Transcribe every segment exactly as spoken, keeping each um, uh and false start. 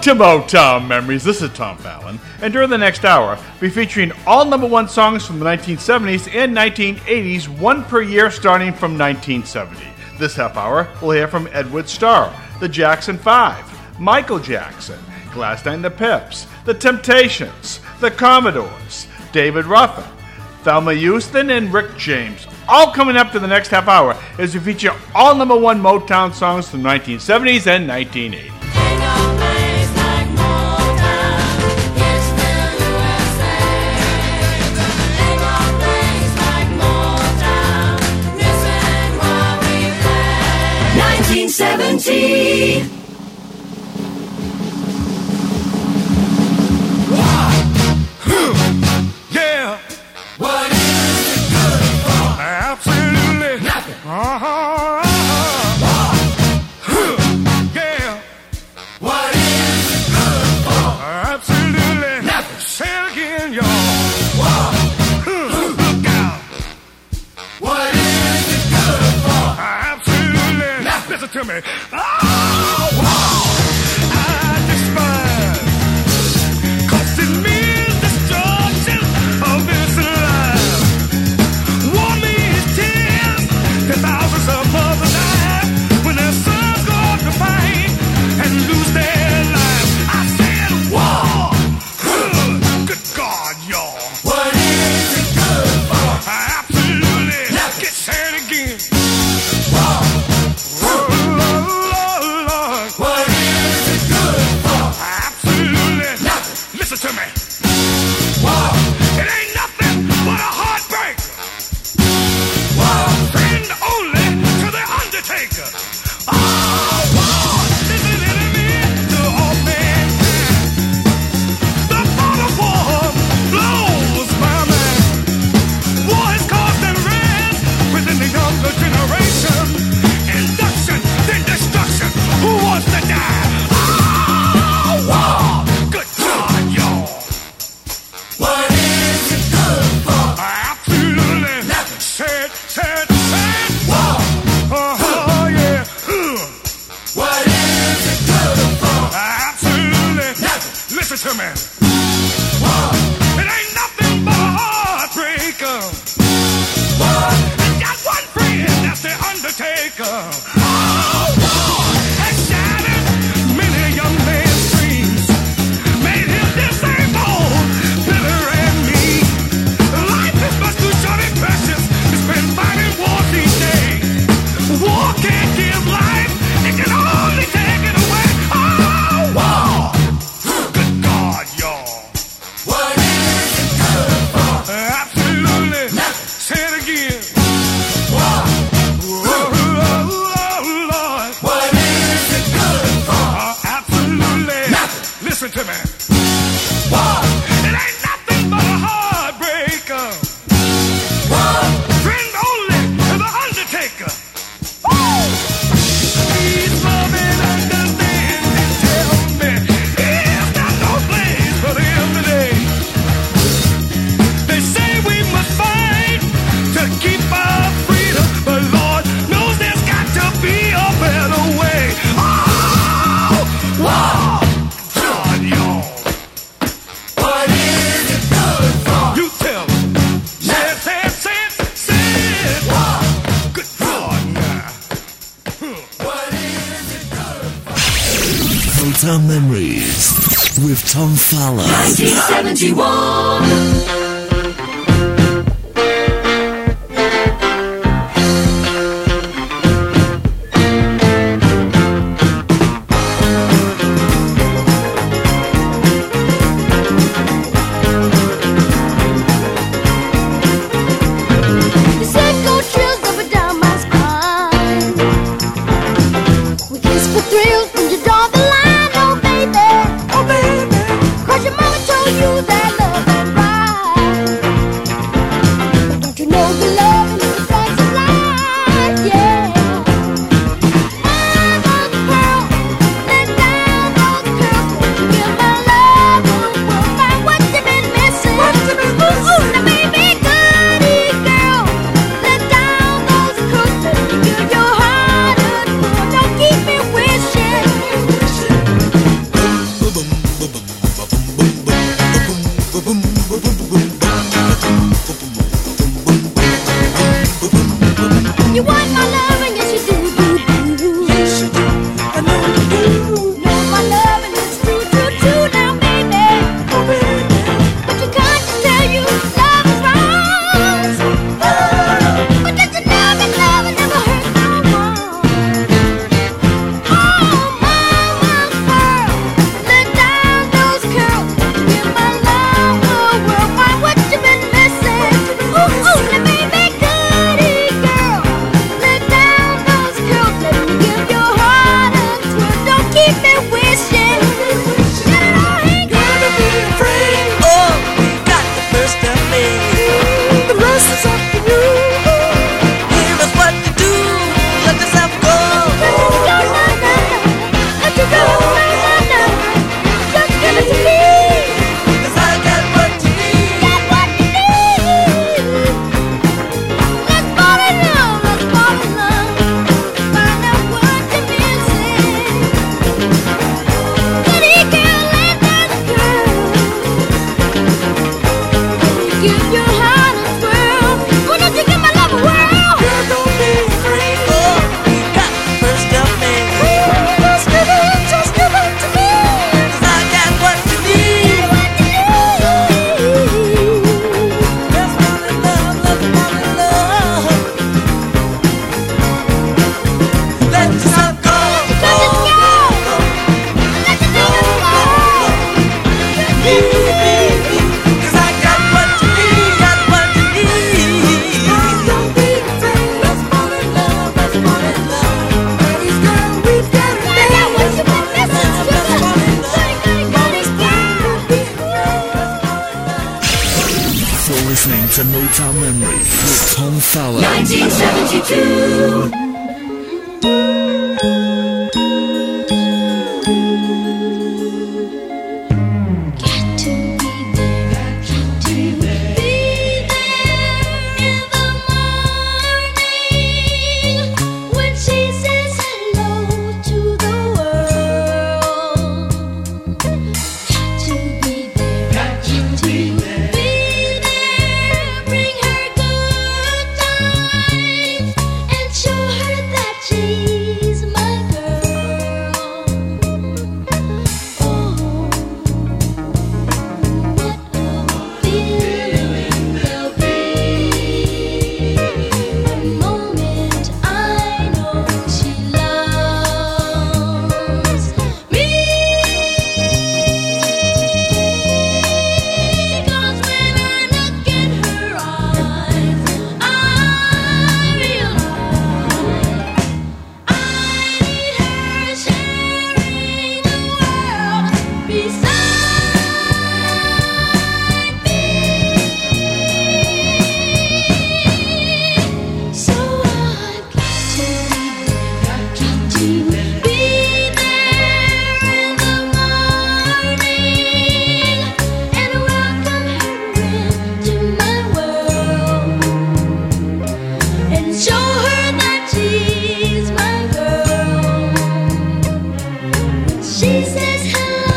to Motown Memories. This is Tom Fallon, and during the next hour, we'll be featuring all number one songs from the nineteen seventies and nineteen eighties, one per year starting from nineteen seventy. This half hour, we'll hear from Edward Starr, the Jackson Five, Michael Jackson, Glass Eye and the Pips, the Temptations, the Commodores, David Ruffin, Thelma Houston, and Rick James. All coming up to the next half hour as we feature all number one Motown songs from the nineteen seventies and nineteen eighties. nineteen seventy. Yeah. What is it good for? Absolutely nothing. Uh-huh. Uh-huh. Yeah. What is it good for? Absolutely nothing. Say it again, y'all. Look out. What is it good for? Absolutely nothing. Listen to me. Oh, wow. I despise. Cause it means destruction of this life. War means tears. The thousands of mothers die when their sons go off to fight and lose their lives. I said war. Good God, y'all. What is it good for? Absolutely. Get said again. War. Oh, Lord, Lord. What is it good for? Absolutely nothing. Listen to me. War. It ain't nothing but a heartbreak. War. Friend only to the undertaker. Oh, war. This is enemy to all mankind. The thought of war blows my mind. War is causing rest within the younger generation. Induction, then destruction. Who wants to die? Oh, war. Good God, y'all. What is it good for? Absolutely nothing. Said, said, said. War. Oh, yeah. Ugh. What is it good for? Absolutely nothing. Listen to me. War. It ain't nothing but a heartbreaker. War. It's got one friend, that's the undertaker. Oh, war has shattered many a young man's dreams. Made him disabled, bitter and mean. Life is much too short and precious to spend fighting wars each day. War can't give life, it can only take it away. Oh, war! Good God, y'all. What is it good for? Absolutely nothing. Say it again. War. Oh, oh, Lord. What is it good for? Absolutely nothing. Listen to me. War. It ain't nothing but a heartbreaker. War. Friend only to the undertaker. Woo! Please love and understand and tell me it's not no place for them today. They say we must fight to keep our freedom, but Lord knows there's got to be a better way. Oh, wow, God, y'all. What is it good for? You tell them. Say it, say it, say it, say it. Wow, good God, now. What is it good for? Motown Memories with Tom Fallon. nineteen seventy-one. The sicko chills up and down my spine. We kiss for thrills when you draw the line, oh baby, oh baby. 'Cause your mama told you that love ain't right. give your heart a twirl. Why don't you give my love a whirl? Girl, don't be afraid. Oh, you got the first of me. Just give it, just give it to me. 'Cause I got what you need. Let's fall in love, let's fall in love. Let yourself go, go, go, go. Let the go, go. Me, me, me. 'Cause I got what you need, got what you need. Don't be afraid. Let's fall in love, let's fall in love. Daddy's girl, we've got it. Find out what you've been missing, sugar. Gotta, gotta, gotta be afraid. You're listening to Motown Memories with Tom Fowler. nineteen seventy-two. Got to be there, got to be there in the morning when she says hello to the world. Got to be there, got to be there, bring her good times and show her that she's my girl. Oh. What a feeling there'll be the moment I know she loves me. 'Cause when I look in her eyes, I realize I need her sharing the world beside me. So I've got to be there, got to be there in the morning and welcome her into my world and show her that she's my girl. She says hello.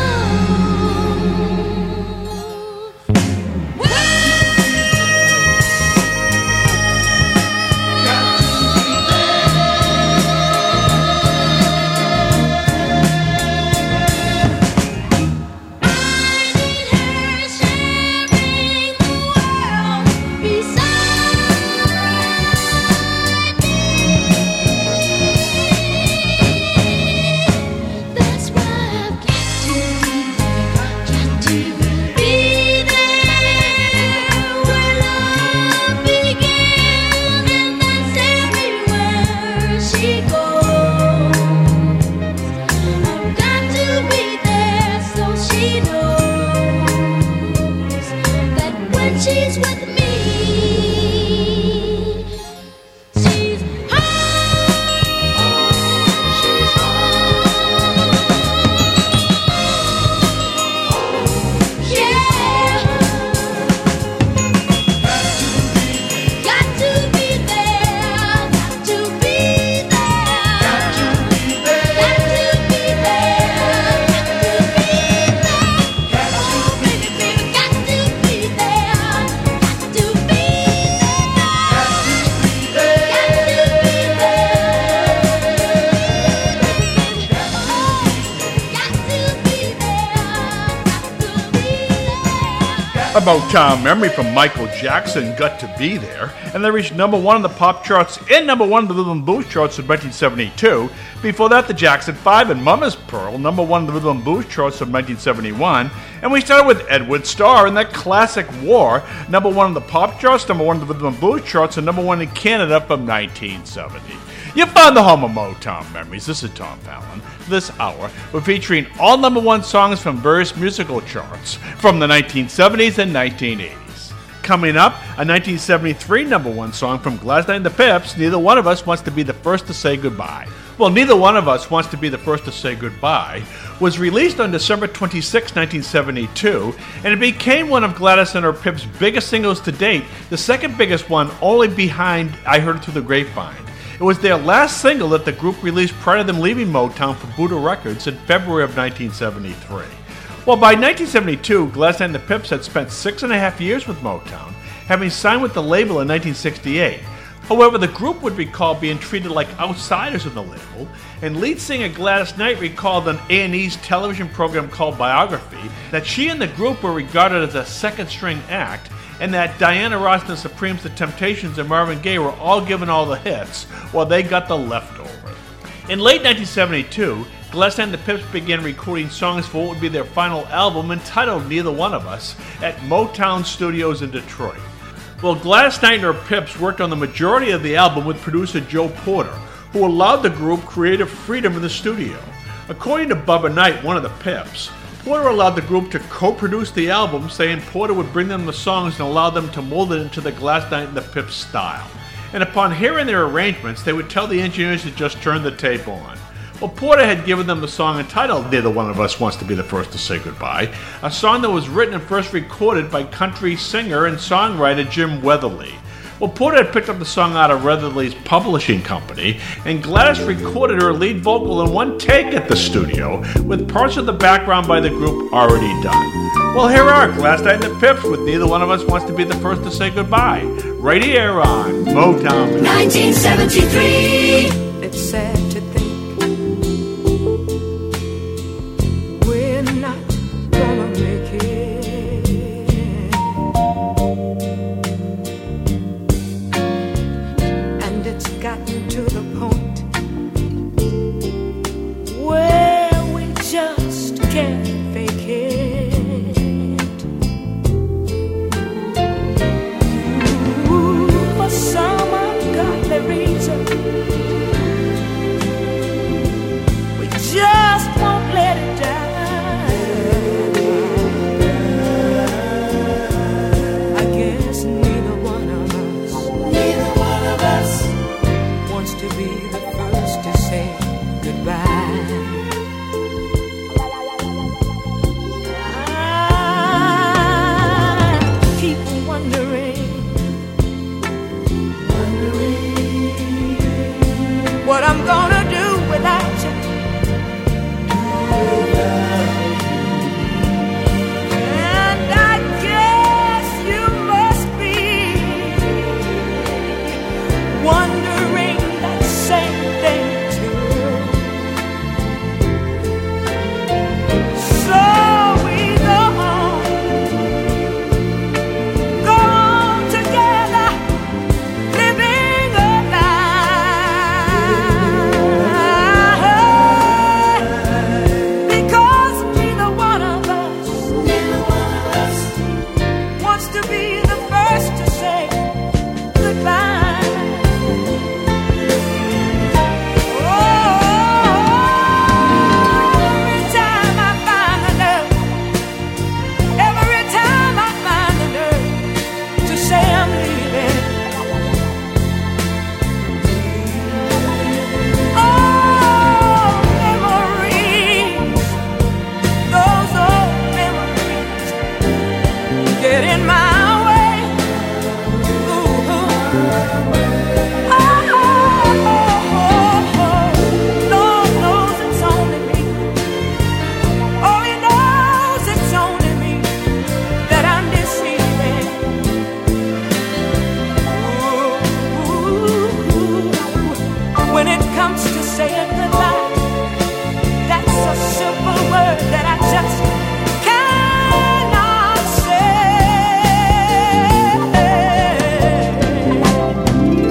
That's why I've got to be there, got to be there where love begins, and that's everywhere she goes. I've got to be there so she knows that when she's with me, she's home. She's home. Yeah. Got to be there. Got to be there. Got to be there. Got to be there. Got to be there. Oh, baby, baby, got to be there. Got to be A Motown memory from Michael Jackson, Got to Be There, and they reached number one on the pop charts and number one on the rhythm and blues charts in nineteen seventy-two. Before that, the Jackson five and Mama's Pearl, number one on the rhythm and blues charts of nineteen seventy-one. And we started with Edward Starr and that classic War, number one on the pop charts, number one on the rhythm and blues charts, and number one in Canada from nineteen seventy. You found the home of Motown memories. This is Tom Fallon. This hour, we're featuring all number one songs from various musical charts from the nineteen seventies and nineteen eighties. Coming up, a nineteen seventy-three number one song from Gladstone and the Pips, Neither One of Us Wants to Be the First to Say Goodbye. Well, Neither One of Us Wants to Be the First to Say Goodbye was released on December twenty-sixth, nineteen seventy-two, and it became one of Gladys and her Pips' biggest singles to date, the second biggest one only behind I Heard It Through the Grapevine. It was their last single that the group released prior to them leaving Motown for Buddha Records in February of nineteen seventy-three. Well, by nineteen seventy-two, Gladys and the Pips had spent six and a half years with Motown, having signed with the label in nineteen sixty-eight. However, the group would recall being treated like outsiders in the label, and lead singer Gladys Knight recalled on A and E's television program called Biography that she and the group were regarded as a second-string act, and that Diana Ross and the Supremes, the Temptations, and Marvin Gaye were all given all the hits, while they got the leftovers. In late nineteen seventy-two, Gladys Knight and the Pips began recording songs for what would be their final album, entitled Neither One of Us, at Motown Studios in Detroit. Well, Gladys Knight and her Pips worked on the majority of the album with producer Joe Porter, who allowed the group creative freedom in the studio. According to Bubba Knight, one of the Pips, Porter allowed the group to co-produce the album, saying Porter would bring them the songs and allow them to mold it into the Gladys Knight and the Pips style. And upon hearing their arrangements, they would tell the engineers to just turn the tape on. Well, Porter had given them the song entitled Neither One of Us Wants to Be the First to Say Goodbye, a song that was written and first recorded by country singer and songwriter Jim Weatherly. Well, Porter had picked up the song out of Weatherly's publishing company, and Gladys recorded her lead vocal in one take at the studio, with parts of the background by the group already done. Well, here are Gladys Knight and the Pips with Neither One of Us Wants to Be the First to Say Goodbye, right here on Motown. nineteen seventy-three. It's sad to think we're not gonna make it, and it's gotten to the point where we just can't fake it. Ooh, for some ungodly reason, just won't let it die. I guess neither one of us, neither one of us wants to be the first to say goodbye. I keep wondering, wondering what I'm gonna do without you. And I guess you must be wondering that same thing too. So we go on, go on together, living a lie. Because neither one of us, neither one of us wants to be the first to say goodbye. Oh, every time I find the nerve, every time I find the nerve to say I'm leaving, oh, memories, those old memories get in my way. Ooh. Oh, Lord knows it's only me. Oh, He knows it's only me that I'm deceiving. Ooh. When it comes to saying goodbye, that's a simple word that I just cannot say.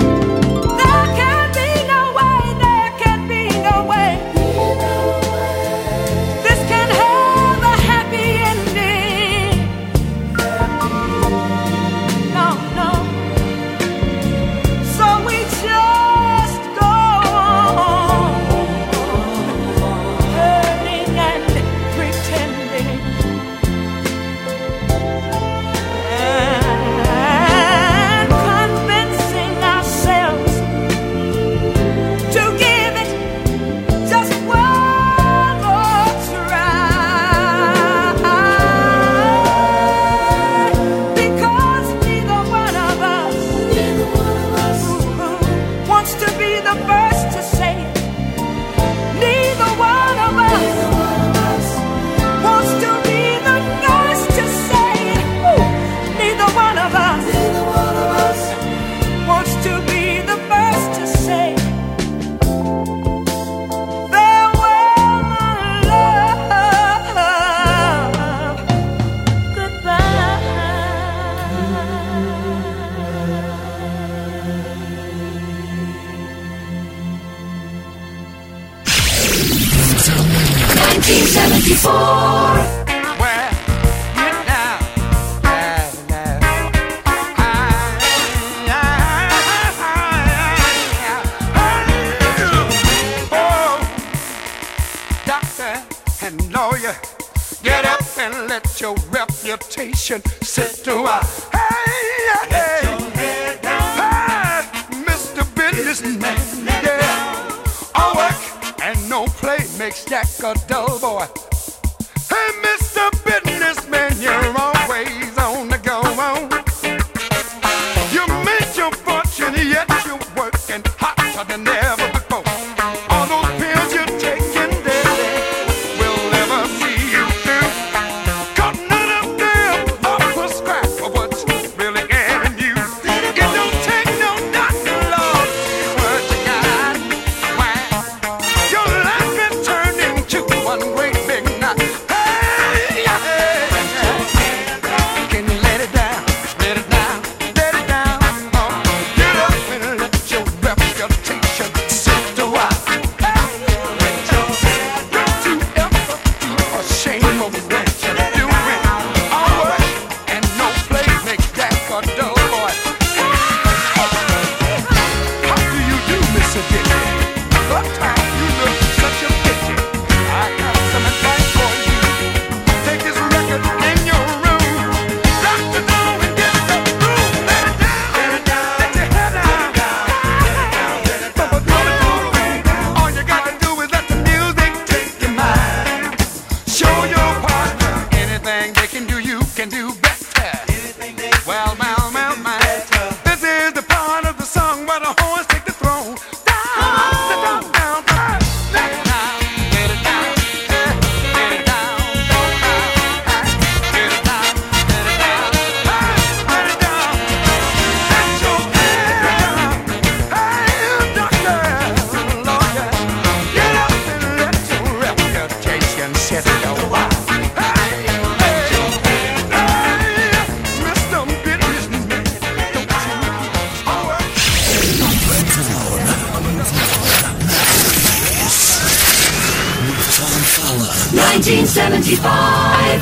seventy-four. Well, get down. Yeah, yeah. Oh, doctor and lawyer, get up and let your reputation sit to a hey, hey, hey, Mister Businessman, yeah. All work and no play makes Jack a dull boy. Hey, Mister Businessman, you're always on the go. You made your fortune, yet you're working hotter than ever before. All those pills you're taking daily will never see you through. 'Cause none of them are prescribed for what's really ailing you. It don't take no doctor, Lord, to see what you got. Why? Your life been turned into one great big knot. Hey, yeah, hey, yeah. Can you let it down? Let it down, let it down. Oh, get up and let your reputation sit a while. Don't you ever be ashamed of what you're doing. All work and no play makes Jack a dull boy. How do you do, Mister Diddy? Sometimes you look such a pity. I got some advice for you. Take this record in your room. Lock the door and get the room. Let it down, let it down, let your head down. But what gonna do? All you got to do is let the music take your mind. Show your partner anything they can do, you can do better. Well, well, well, well. This is the part of the song where the horns take the throne. Down, down, down, down. Let it down, let it down, eh, let it down, down, down, eh, let it down, let it down, eh, let it down. Let your head down. Hey, doctor, lawyer, get up and let your reputation set a while. Hey, hey, hey, Mister Businessman, don't you always With Tom Fowler. nineteen seventy-five.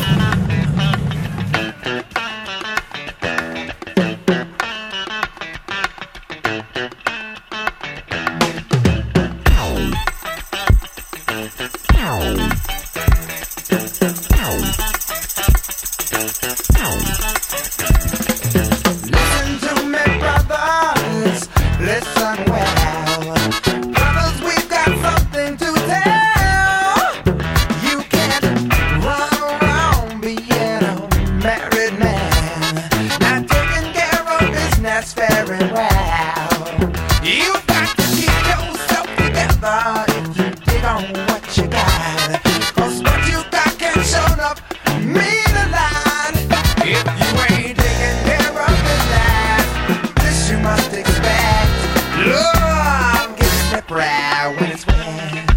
Listen to me, brothers. Listen well. Brothers, we've got something to tell. You can't run around being a married man, not taking care of business very well. You've got to keep yourself together if you dig on what you got. 'Cause what you got can show up mean a lot. If you ain't taking care of business, this you must expect. Love gets slippery when it's wet.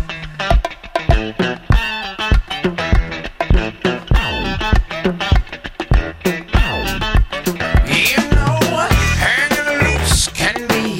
You know, hanging loose can be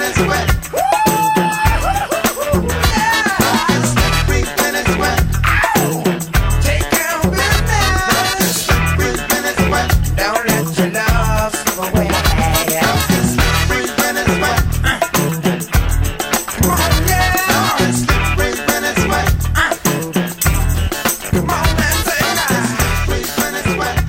it's wet. Yeah, it's slippery when it's wet. Take care of business. It's slippery when it's wet. Don't let your love slip away. It's slippery when it's wet. Come on, yeah. It's slippery when it's wet. Come on and say that. It's slippery when it's wet.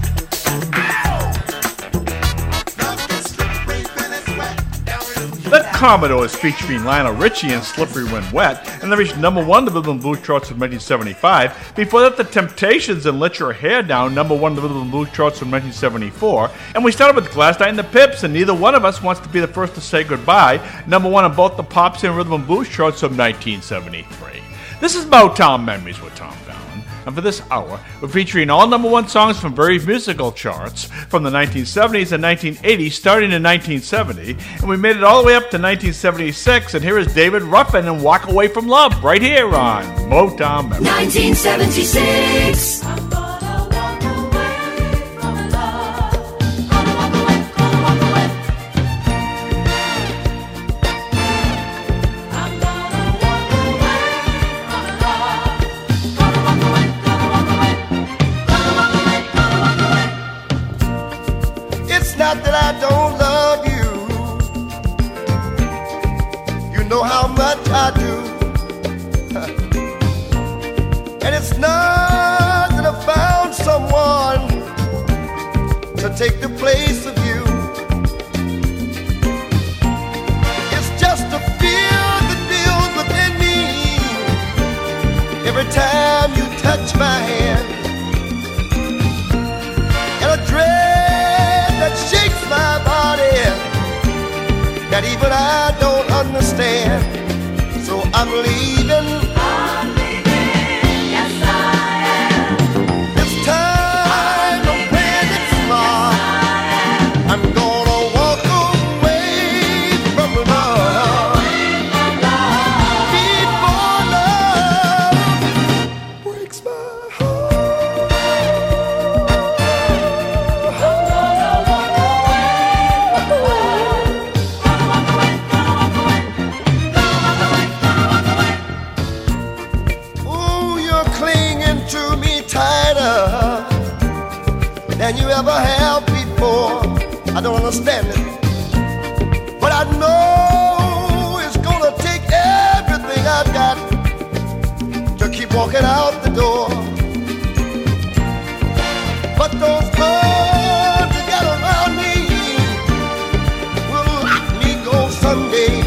Love is slippery when it's wet. The Commodores featuring Lionel Richie and Slippery When Wet, and they reached number one to the Rhythm and Blues charts from nineteen seventy-five. Before that, The Temptations and Let Your Hair Down, number one to the Rhythm and Blues charts from nineteen seventy-four. And we started with Gladys Knight and the Pips, and Neither One of Us Wants to Be the First to Say Goodbye, number one on both the Pops and Rhythm and Blues charts from nineteen seventy-three. This is Motown Memories with Tom Fallon. And for this hour, we're featuring all number one songs from various musical charts from the nineteen seventies and nineteen eighties, starting in nineteen seventy. And we made it all the way up to nineteen seventy-six. And here is David Ruffin and Walk Away from Love right here on Motown Memories. nineteen seventy-six. It's not that I don't love you. You know how much I do. And it's not that I found someone to take the place of you. It's just a fear that builds within me every time you touch my hand. And a dread that shakes my body that even I don't understand. So I'm leaving. I'm leaving, yes I am. It's time to play it smart. I'm gonna walk away from love before love breaks my Ooh, you're clinging to me tighter than you ever have before. I don't understand it, but I know it's gonna take everything I've got to keep walking out the door. But those arms you got around me will let me go someday.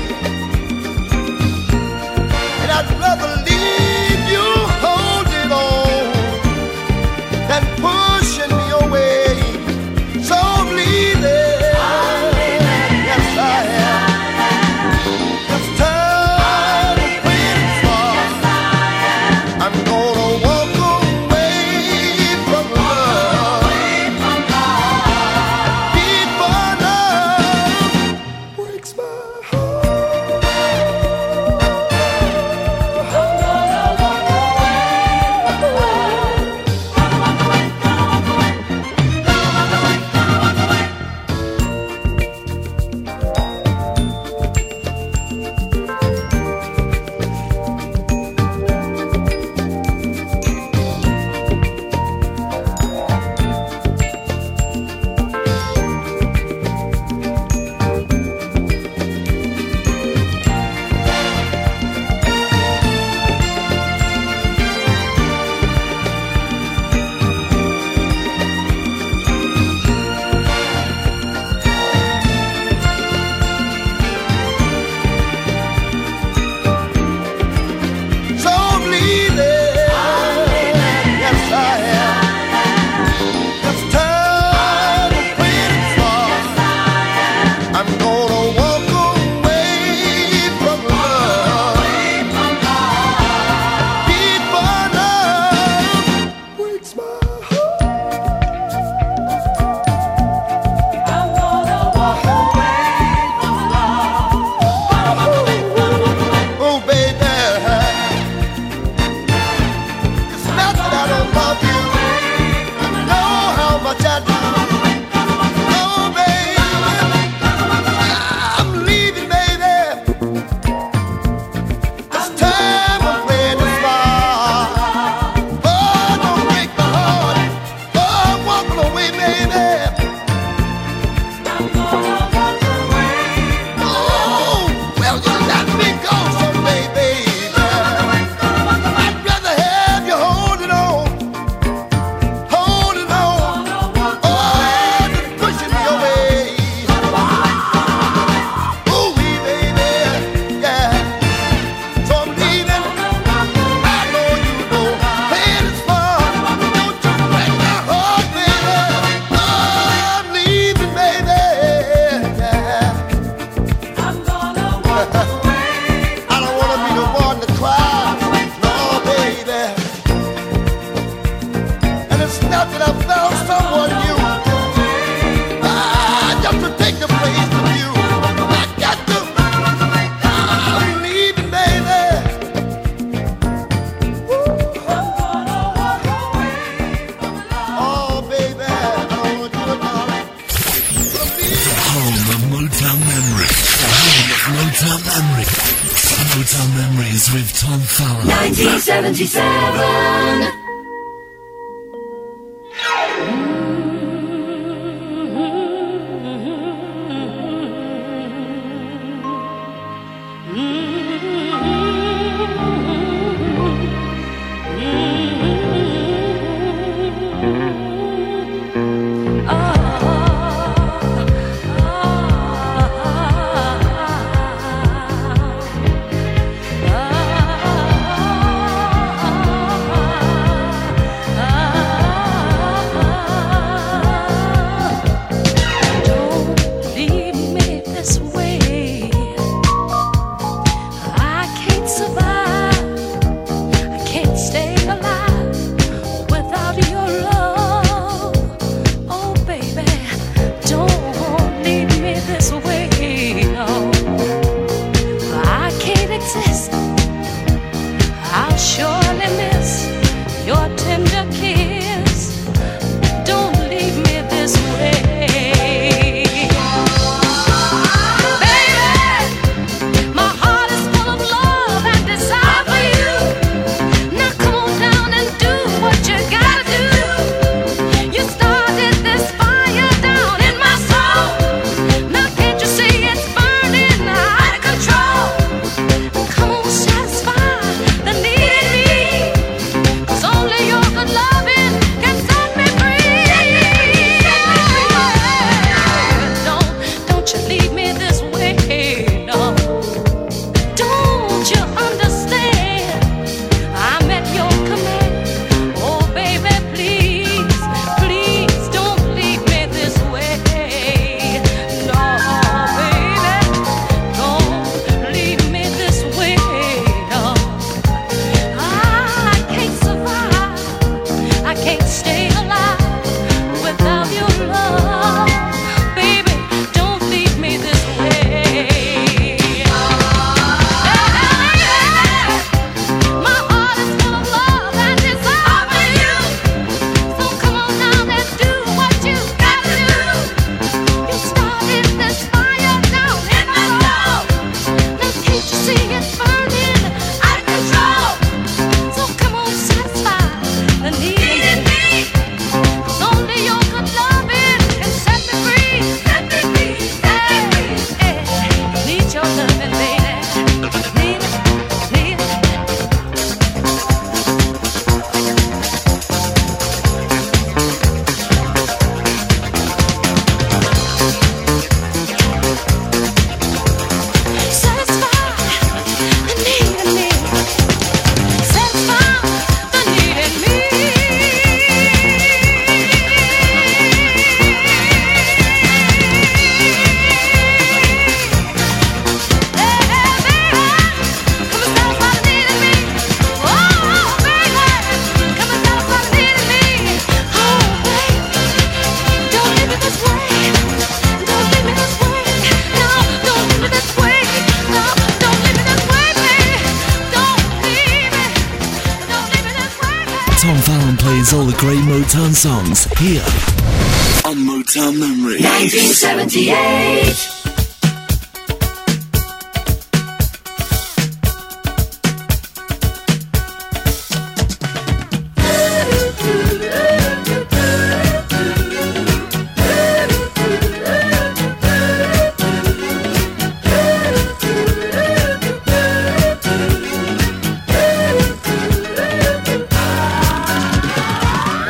And I'd rather leave you holding on than pushing me away. So I'm leaving. Yes, I am. It's time to play it smart. I'm gonna walk I don't wanna be the one to cry, no baby. And it's not that I found someone new, ah, just to take the place of you. I got to, I'm leaving, baby. Oh, baby, I don't want you to know. Home of Motown Memories. The home of Motown Memories. Motown Memories with Tom Fowler. nineteen seventy-seven. Tom Fallon plays all the great Motown songs here on Motown Memories. nineteen seventy-eight.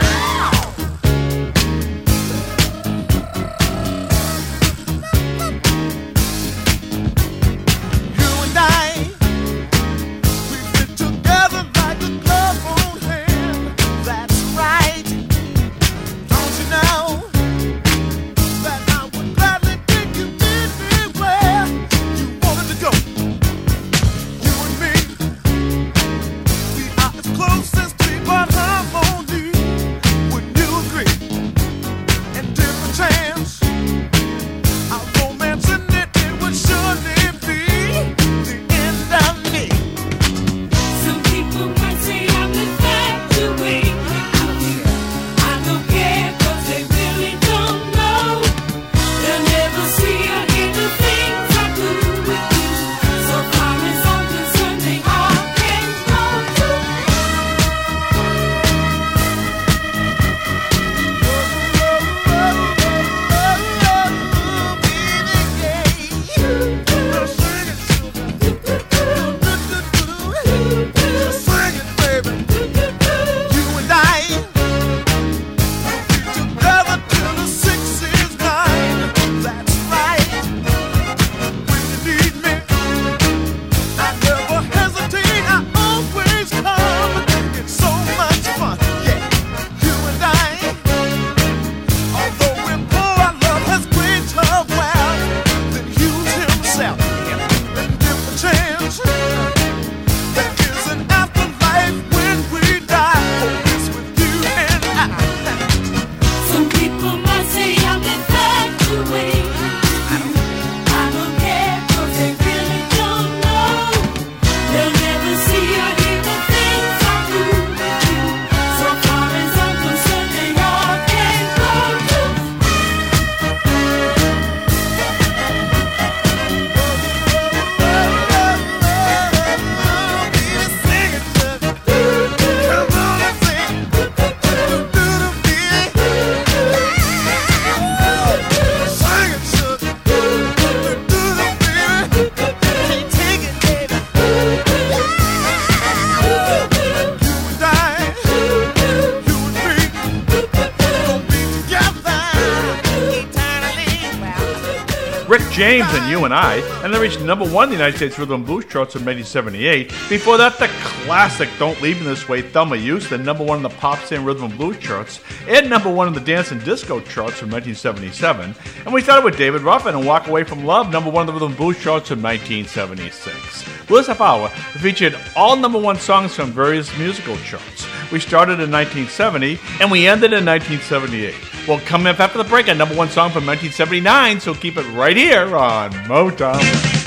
Thank James and You and I, and they reached number one in the United States Rhythm and Blues charts in nineteen seventy-eight. Before that, the classic Don't Leave Me This Way, Thelma Houston, number one in the pop and rhythm and blues charts, and number one in the dance and disco charts from nineteen seventy-seven. And we started with David Ruffin and Walk Away From Love, number one in the rhythm and blues charts from nineteen seventy-six. Well, this half hour featured all number one songs from various musical charts. We started in nineteen seventy, and we ended in nineteen seventy-eight. Well, coming up after the break, a number one song from nineteen seventy-nine, so keep it right here on Motown.